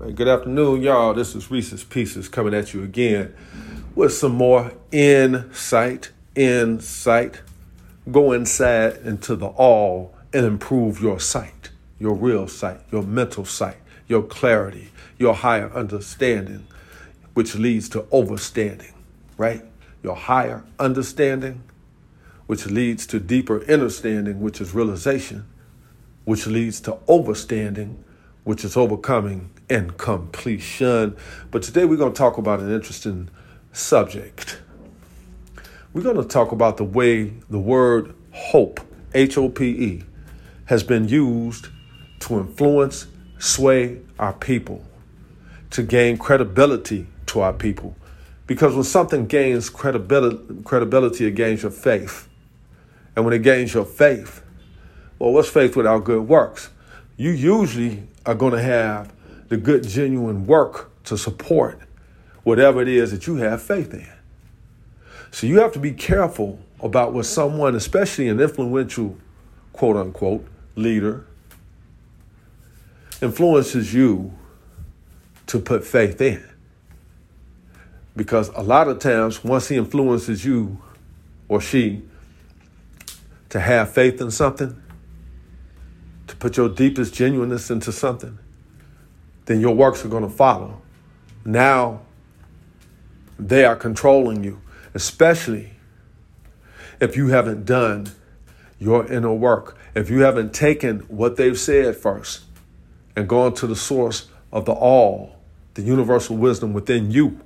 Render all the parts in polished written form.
Good afternoon, y'all. This is Reese's Pieces coming at you again with some more insight. Go inside into the all and improve your sight, your real sight, your mental sight, your clarity, your higher understanding, which leads to overstanding, right? Your higher understanding, which leads to deeper understanding, which is realization, which leads to overstanding, which is overcoming and completion. But today we're going to talk about an interesting subject. We're going to talk about the way the word hope, H-O-P-E, has been used to influence, sway our people, to gain credibility to our people. Because when something gains credibility, it gains your faith. And when it gains your faith, well, what's faith without good works? You usually are going to have the good, genuine work to support whatever it is that you have faith in. So you have to be careful about what someone, especially an influential, quote unquote, leader, influences you to put faith in. Because a lot of times, once he influences you or she to have faith in something, to put your deepest genuineness into something, then your works are going to follow. Now they are controlling you, especially if you haven't done your inner work, if you haven't taken what they've said first and gone to the source of the all, the universal wisdom within you,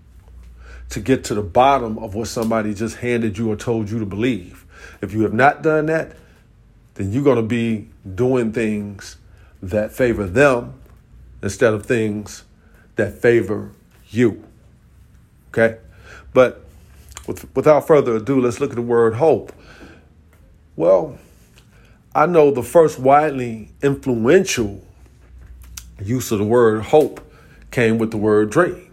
to get to the bottom of what somebody just handed you or told you to believe. If you have not done that, then you're going to be doing things that favor them instead of things that favor you. Okay? But without further ado, let's look at the word hope. Well, I know the first widely influential use of the word hope came with the word dream.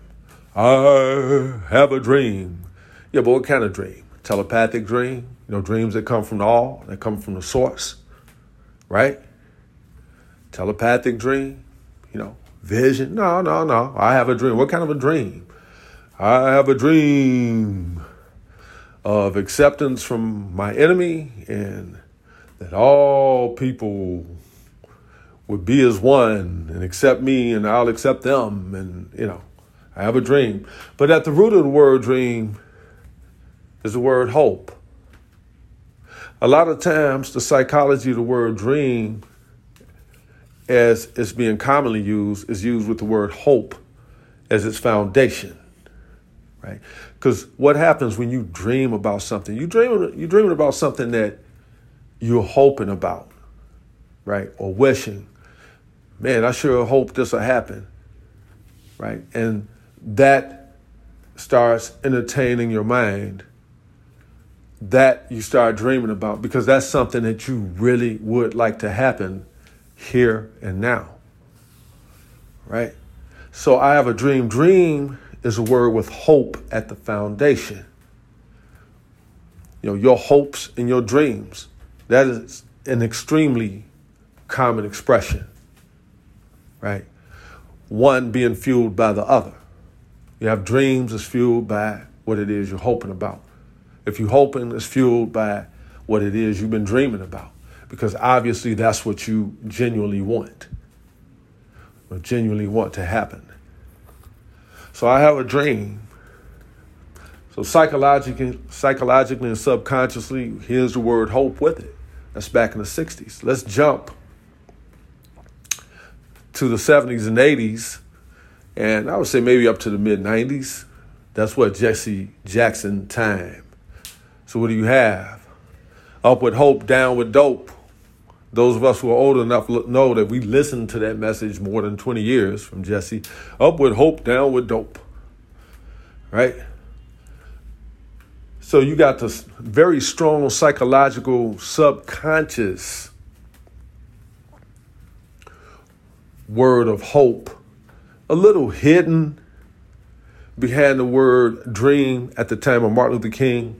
I have a dream. Yeah, but what kind of dream? Telepathic dream? Dreams that come from the all, that come from the source, right? Telepathic dream, vision. No. I have a dream. What kind of a dream? I have a dream of acceptance from my enemy and that all people would be as one and accept me and I'll accept them. And, I have a dream. But at the root of the word dream is the word hope. A lot of times the psychology of the word dream, as it's being commonly used, is used with the word hope as its foundation, right? Because what happens when you dream about something? You're dreaming about something that you're hoping about, right? Or wishing. Man, I sure hope this will happen, right? And that starts entertaining your mind. That you start dreaming about because that's something that you really would like to happen here and now, right? So I have a dream. Dream is a word with hope at the foundation. Your hopes and your dreams. That is an extremely common expression, right? One being fueled by the other. You have dreams that's fueled by what it is you're hoping about. If you're hoping, it's fueled by what it is you've been dreaming about. Because obviously that's what you genuinely want. Or genuinely want to happen. So I have a dream. So psychologically and subconsciously, here's the word hope with it. That's back in the 60s. Let's jump to the 70s and 80s. And I would say maybe up to the mid 90s. That's what Jesse Jackson time. So what do you have? Up with hope, down with dope. Those of us who are old enough know that we listened to that message more than 20 years from Jesse. Up with hope, down with dope. Right? So you got this very strong psychological subconscious word of hope, a little hidden behind the word dream at the time of Martin Luther King.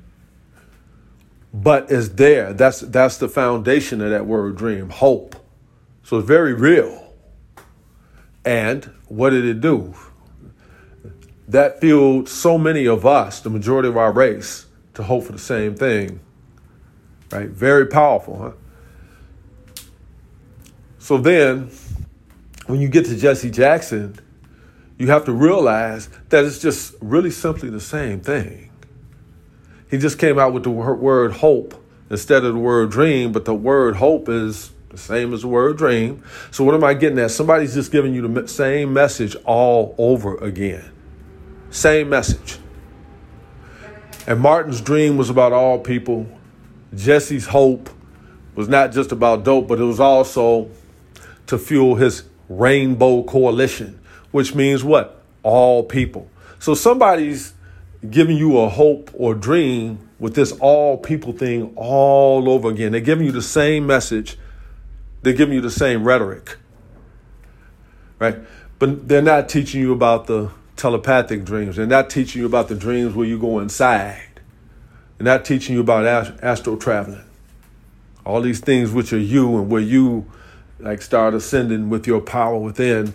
But it's there. That's the foundation of that word dream, hope. So it's very real. And what did it do? That fueled so many of us, the majority of our race, to hope for the same thing. Right? Very powerful, huh? So then, when you get to Jesse Jackson, you have to realize that it's just really simply the same thing. He just came out with the word hope instead of the word dream, but the word hope is the same as the word dream. So what am I getting at? Somebody's just giving you the same message all over again. Same message. And Martin's dream was about all people. Jesse's hope was not just about dope, but it was also to fuel his rainbow coalition, which means what? All people. So somebody's giving you a hope or dream with this all people thing all over again. They're giving you the same message. They're giving you the same rhetoric, right? But they're not teaching you about the telepathic dreams. They're not teaching you about the dreams where you go inside. They're not teaching you about astral traveling. All these things which are you and where you like start ascending with your power within.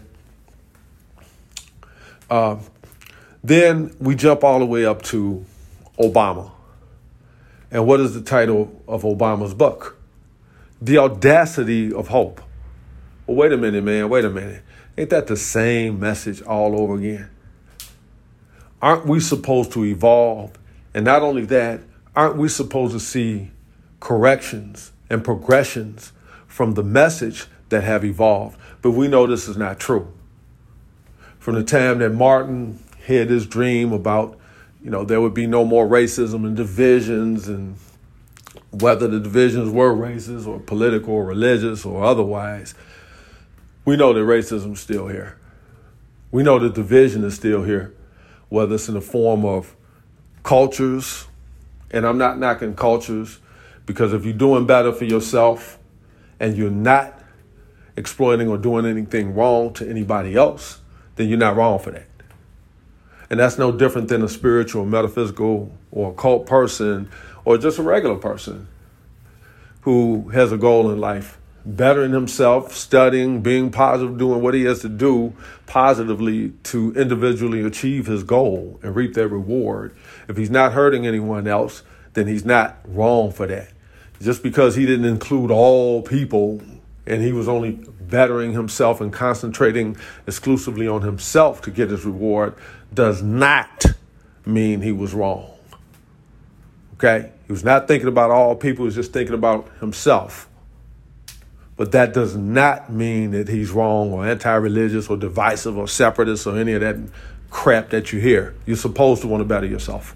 Then we jump all the way up to Obama. And what is the title of Obama's book? The Audacity of Hope. Well, wait a minute, man. Wait a minute. Ain't that the same message all over again? Aren't we supposed to evolve? And not only that, aren't we supposed to see corrections and progressions from the message that have evolved? But we know this is not true. From the time that Martin had his dream about, there would be no more racism and divisions, and whether the divisions were racist or political or religious or otherwise, we know that racism is still here. We know that division is still here, whether it's in the form of cultures, and I'm not knocking cultures, because if you're doing better for yourself and you're not exploiting or doing anything wrong to anybody else, then you're not wrong for that. And that's no different than a spiritual, metaphysical, or occult person, or just a regular person who has a goal in life, bettering himself, studying, being positive, doing what he has to do positively to individually achieve his goal and reap that reward. If he's not hurting anyone else, then he's not wrong for that. Just because he didn't include all people and he was only bettering himself and concentrating exclusively on himself to get his reward does not mean he was wrong. Okay? He was not thinking about all people. He was just thinking about himself. But that does not mean that he's wrong or anti-religious or divisive or separatist or any of that crap that you hear. You're supposed to want to better yourself.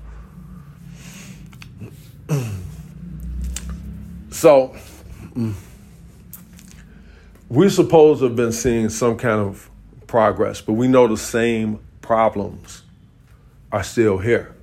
So, we're supposed to have been seeing some kind of progress, but we know the same problems are still here.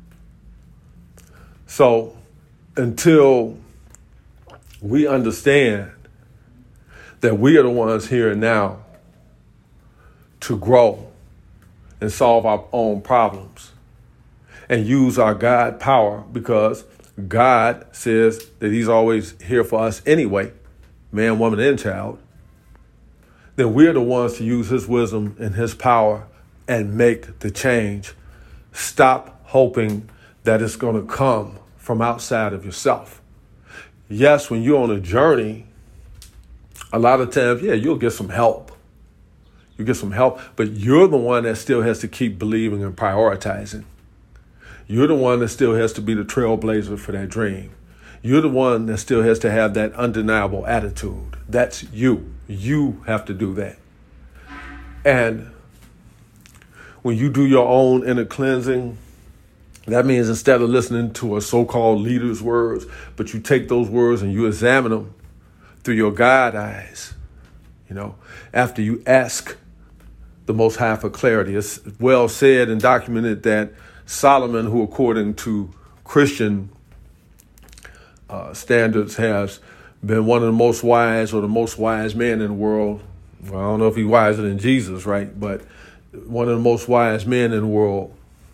So, until we understand that we are the ones here and now to grow and solve our own problems and use our God power, because God says that he's always here for us anyway, man, woman, and child, then we're the ones to use his wisdom and his power and make the change. Stop hoping that it's going to come from outside of yourself. Yes, when you're on a journey, a lot of times, you'll get some help. You get some help, but you're the one that still has to keep believing and prioritizing. You're the one that still has to be the trailblazer for that dream. You're the one that still has to have that undeniable attitude. That's you. You have to do that. And when you do your own inner cleansing, that means instead of listening to a so-called leader's words, but you take those words and you examine them through your God eyes, after you ask the Most High for clarity. It's well said and documented that Solomon, who according to Christian standards has been one of the most wise or the most wise man in the world. Well, I don't know if he's wiser than Jesus, right? But one of the most wise men in the world.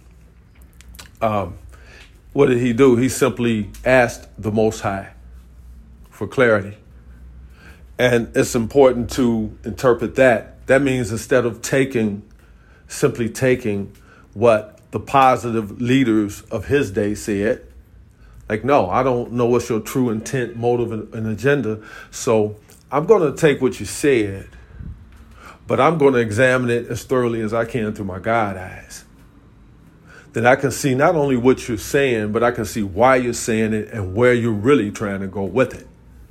What did he do? He simply asked the Most High for clarity. And it's important to interpret that That means instead of simply taking what the positive leaders of his day said, like, no, I don't know what's your true intent, motive, and agenda. So I'm going to take what you said, but I'm going to examine it as thoroughly as I can through my God eyes. Then I can see not only what you're saying, but I can see why you're saying it and where you're really trying to go with it.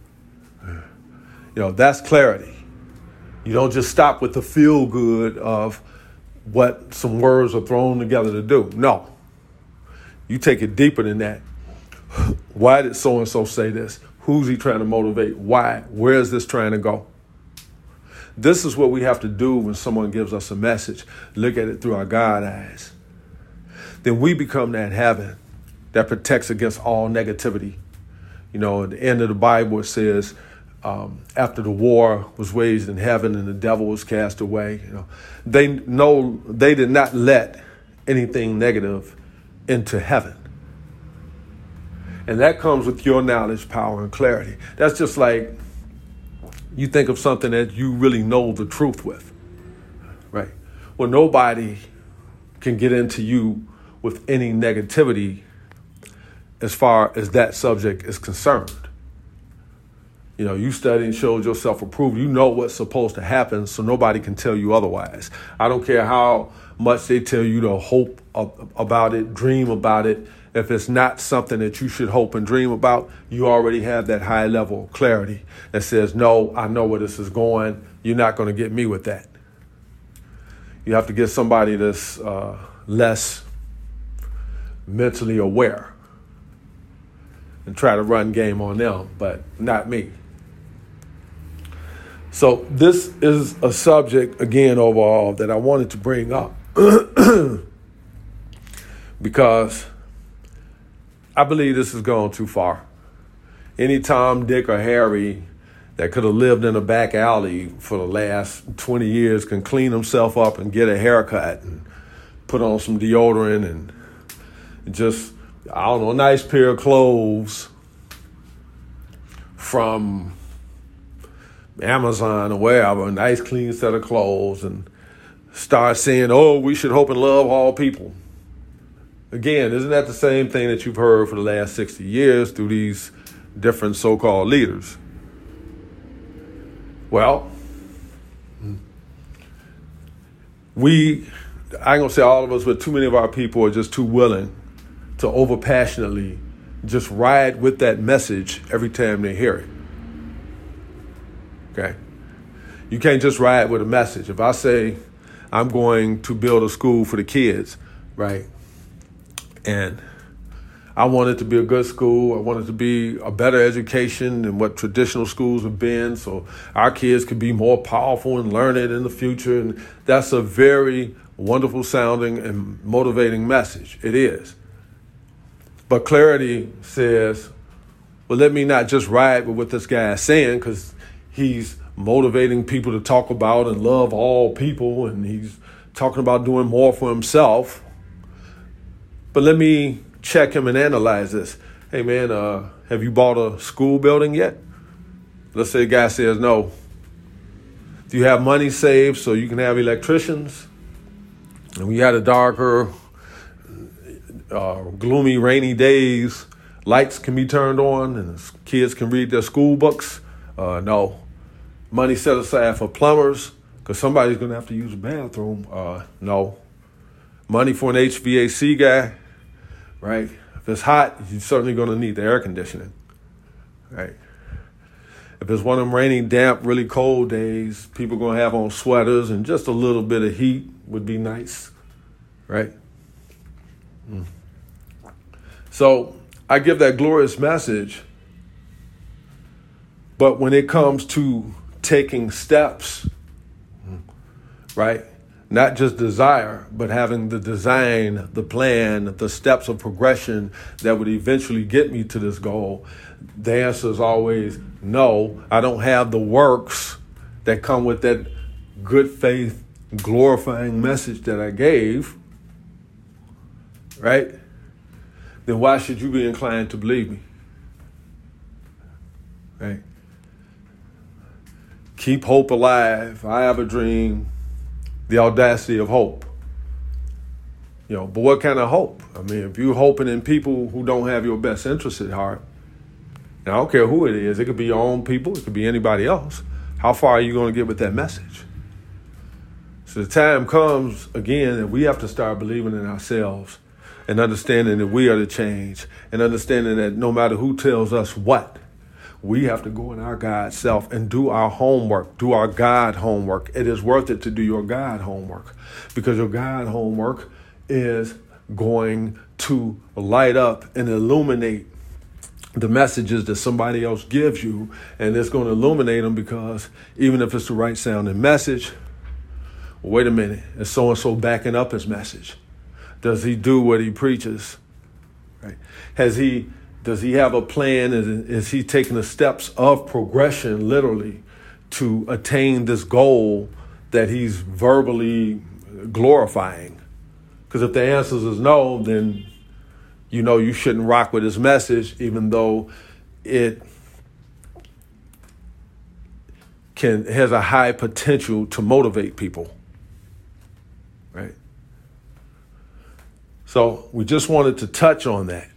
That's clarity. You don't just stop with the feel good of what some words are thrown together to do. No, you take it deeper than that. Why did so-and-so say this? Who's he trying to motivate? Why? Where is this trying to go? This is what we have to do when someone gives us a message. Look at it through our God eyes. Then we become that heaven that protects against all negativity. At the end of the Bible, it says, after the war was waged in heaven and the devil was cast away, they did not let anything negative into heaven. And that comes with your knowledge, power, and clarity. That's just like you think of something that you really know the truth with, right? Well, nobody can get into you with any negativity as far as that subject is concerned. You studied and showed yourself approved. You know what's supposed to happen, so nobody can tell you otherwise. I don't care how much they tell you to hope about it, dream about it. If it's not something that you should hope and dream about, you already have that high level of clarity that says, no, I know where this is going. You're not going to get me with that. You have to get somebody that's less mentally aware and try to run game on them, but not me. So this is a subject, again, overall, that I wanted to bring up because I believe this has gone too far. Any Tom, Dick, or Harry that could have lived in a back alley for the last 20 years can clean himself up and get a haircut and put on some deodorant and just, a nice pair of clothes from Amazon or wherever, a nice clean set of clothes, and start saying, oh, we should hope and love all people. Again, isn't that the same thing that you've heard for the last 60 years through these different so-called leaders? Well, I ain't gonna say all of us, but too many of our people are just too willing to over-passionately just ride with that message every time they hear it. Okay? You can't just ride with a message. If I say I'm going to build a school for the kids, right? And I want it to be a good school. I want it to be a better education than what traditional schools have been, so our kids can be more powerful and learn it in the future. And that's a very wonderful sounding and motivating message. It is. But clarity says, well, let me not just ride with what this guy is saying, because he's motivating people to talk about and love all people, and he's talking about doing more for himself. But let me check him and analyze this. Hey, man, have you bought a school building yet? Let's say a guy says no. Do you have money saved so you can have electricians? And we had a darker, gloomy, rainy days, lights can be turned on and kids can read their school books. No. Money set aside for plumbers because somebody's going to have to use a bathroom. No. Money for an HVAC guy, right? If it's hot, you're certainly going to need the air conditioning, right? If it's one of them rainy, damp, really cold days, people are going to have on sweaters, and just a little bit of heat would be nice, right? So I give that glorious message, but when it comes to taking steps, right? Not just desire, but having the design, the plan, the steps of progression that would eventually get me to this goal, the answer is always no. I don't have the works that come with that good faith, glorifying message that I gave, right? Then why should you be inclined to believe me? Right? Keep hope alive. I have a dream. The audacity of hope. But what kind of hope? I mean, if you're hoping in people who don't have your best interests at heart, and I don't care who it is, it could be your own people, it could be anybody else. How far are you going to get with that message? So the time comes, again, that we have to start believing in ourselves and understanding that we are the change and understanding that no matter who tells us what, we have to go in our God self and do our homework, do our God homework. It is worth it to do your God homework because your God homework is going to light up and illuminate the messages that somebody else gives you. And it's going to illuminate them because even if it's the right sounding message, wait a minute, is so-and-so backing up his message? Does he do what he preaches? Right? Does he have a plan? Is he taking the steps of progression, literally, to attain this goal that he's verbally glorifying? Because if the answer is no, then you shouldn't rock with his message, even though it has a high potential to motivate people. Right? So we just wanted to touch on that.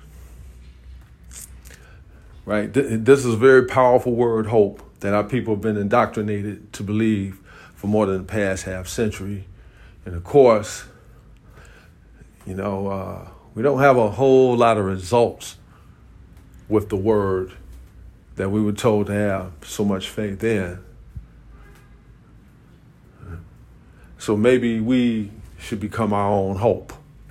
Right? This is a very powerful word, hope, that our people have been indoctrinated to believe for more than the past half century. And of course, we don't have a whole lot of results with the word that we were told to have so much faith in. So maybe we should become our own hope,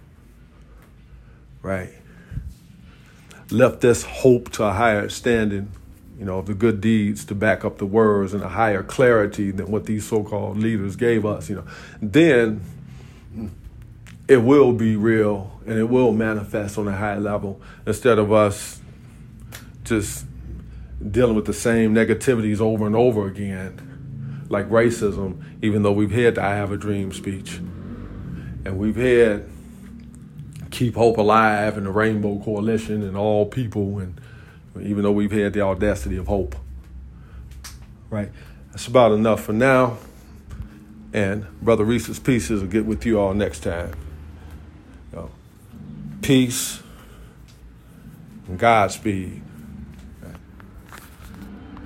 right? Left this hope to a higher standing, of the good deeds to back up the words and a higher clarity than what these so-called leaders gave us, then it will be real and it will manifest on a high level instead of us just dealing with the same negativities over and over again, like racism, even though we've had the I Have a Dream speech and we've had Keep Hope Alive and the Rainbow Coalition and all people, and even though we've had the audacity of hope. Right? That's about enough for now. And Brother Reese's Pieces will get with you all next time. Peace and Godspeed.